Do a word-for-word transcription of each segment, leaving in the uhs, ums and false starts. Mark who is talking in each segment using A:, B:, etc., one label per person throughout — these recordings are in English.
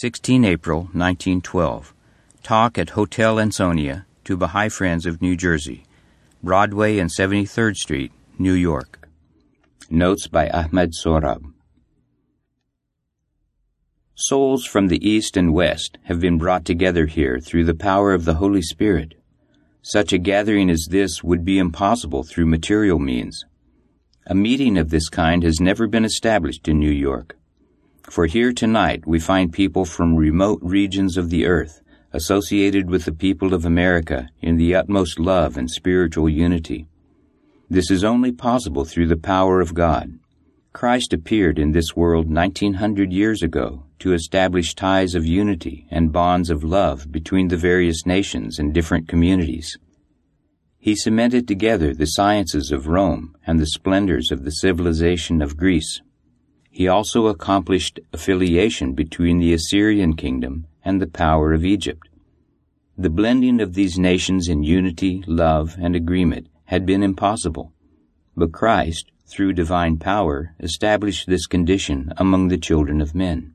A: sixteenth of April, nineteen twelve. Talk at Hotel Ansonia to Baha'i Friends of New Jersey, Broadway and seventy-third Street, New York. Notes by Ahmed Sohrab. Souls from the East and West have been brought together here through the power of the Holy Spirit. Such a gathering as this would be impossible through material means. A meeting of this kind has never been established in New York. For here tonight we find people from remote regions of the earth associated with the people of America in the utmost love and spiritual unity. This is only possible through the power of God. Christ appeared in this world nineteen hundred years ago to establish ties of unity and bonds of love between the various nations and different communities. He cemented together the sciences of Rome and the splendors of the civilization of Greece. He also accomplished affiliation between the Assyrian kingdom and the power of Egypt. The blending of these nations in unity, love, and agreement had been impossible, but Christ, through divine power, established this condition among the children of men.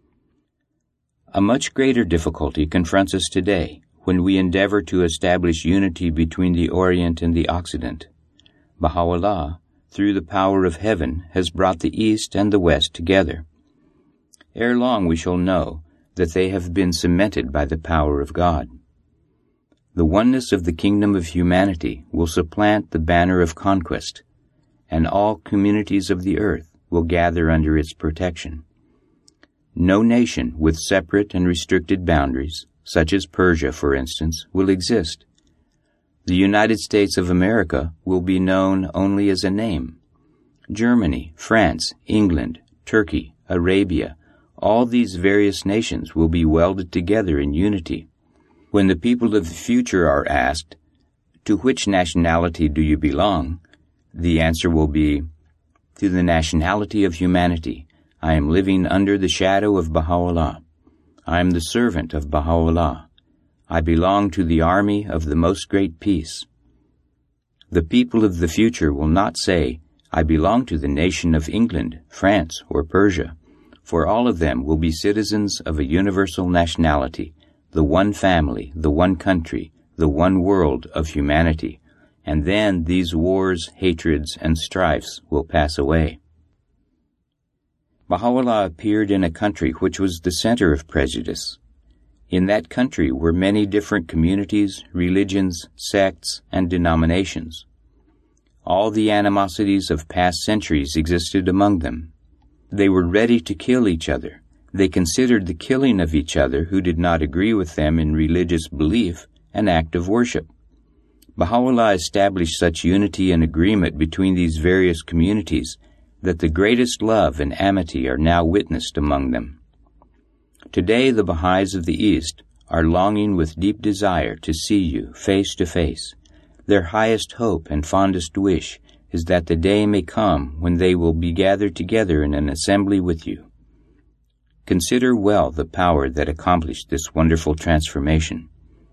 A: A much greater difficulty confronts us today when we endeavor to establish unity between the Orient and the Occident. Baha'u'llah, through the power of heaven, has brought the East and the West together. Ere long we shall know that they have been cemented by the power of God. The oneness of the kingdom of humanity will supplant the banner of conquest, and all communities of the earth will gather under its protection. No nation with separate and restricted boundaries, such as Persia, for instance, will exist. The United States of America will be known only as a name. Germany, France, England, Turkey, Arabia, all these various nations will be welded together in unity. When the people of the future are asked, "To which nationality do you belong?" the answer will be, "To the nationality of humanity. I am living under the shadow of Baha'u'llah. I am the servant of Baha'u'llah. I belong to the army of the Most Great Peace." The people of the future will not say, "I belong to the nation of England, France, or Persia," for all of them will be citizens of a universal nationality, the one family, the one country, the one world of humanity, and then these wars, hatreds, and strifes will pass away. Baha'u'llah appeared in a country which was the center of prejudice. In that country were many different communities, religions, sects, and denominations. All the animosities of past centuries existed among them. They were ready to kill each other. They considered the killing of each other who did not agree with them in religious belief an act of worship. Baha'u'llah established such unity and agreement between these various communities that the greatest love and amity are now witnessed among them. Today the Baha'is of the East are longing with deep desire to see you face to face. Their highest hope and fondest wish is that the day may come when they will be gathered together in an assembly with you. Consider well the power that accomplished this wonderful transformation.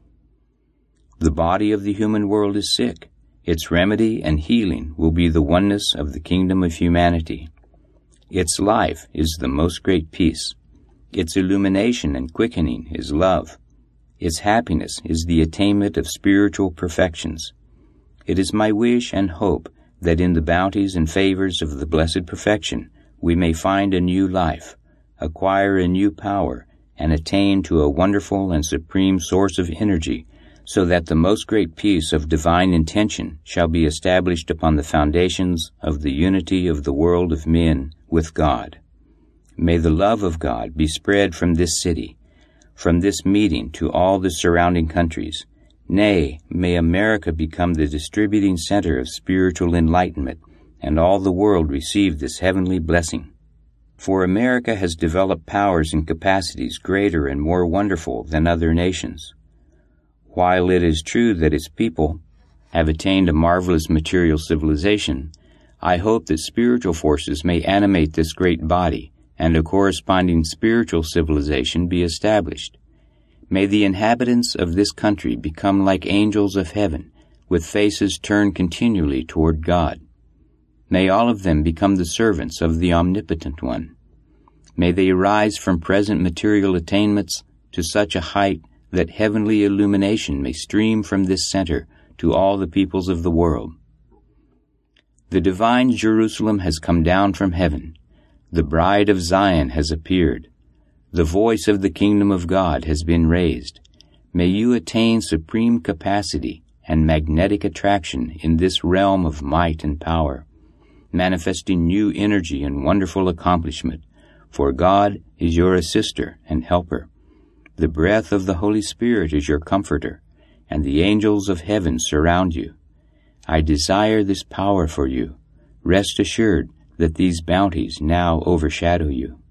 A: The body of the human world is sick. Its remedy and healing will be the oneness of the kingdom of humanity. Its life is the most great peace. Its illumination and quickening is love. Its happiness is the attainment of spiritual perfections. It is my wish and hope that in the bounties and favors of the blessed perfection we may find a new life, acquire a new power, and attain to a wonderful and supreme source of energy, so that the most great peace of divine intention shall be established upon the foundations of the unity of the world of men with God. May the love of God be spread from this city, from this meeting to all the surrounding countries. Nay, may America become the distributing center of spiritual enlightenment, and all the world receive this heavenly blessing. For America has developed powers and capacities greater and more wonderful than other nations. While it is true that its people have attained a marvelous material civilization, I hope that spiritual forces may animate this great body, and a corresponding spiritual civilization be established. May the inhabitants of this country become like angels of heaven, with faces turned continually toward God. May all of them become the servants of the Omnipotent One. May they rise from present material attainments to such a height that heavenly illumination may stream from this center to all the peoples of the world. The divine Jerusalem has come down from heaven. The bride of Zion has appeared. The voice of the kingdom of God has been raised. May you attain supreme capacity and magnetic attraction in this realm of might and power, manifesting new energy and wonderful accomplishment, for God is your assister and helper. The breath of the Holy Spirit is your comforter, and the angels of heaven surround you. I desire this power for you. Rest assured that these bounties now overshadow you.